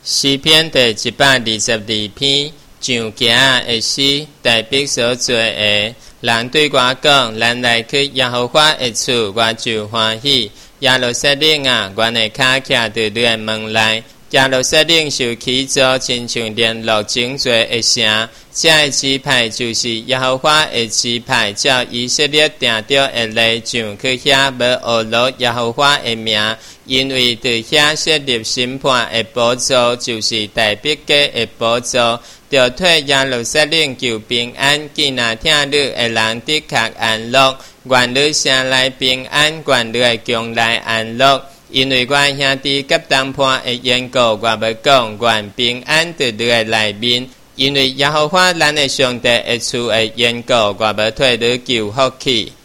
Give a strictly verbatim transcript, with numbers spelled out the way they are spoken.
诗篇第一百二十二篇，上行的诗，代笔所做的。人对我讲，咱来去耶和华的厝，我就欢喜。耶路撒冷啊，阮的脚徛伫你的门内。耶路撒冷受起造，亲像联络整座的城。这的支派就是耶和华的支派，照以色列定着的例上去遐，要学落耶和华的名，因为伫遐设立审判的宝座，就是大笔家的宝座。着退耶路撒冷求平安，既那听你的人的确安乐。愿你城内平安，愿你的宫内安乐。因为我兄弟甲同伴的缘故，我要讲，愿平安伫你的内面。因为耶和华咱的上帝的厝的缘故，我要替你求福气。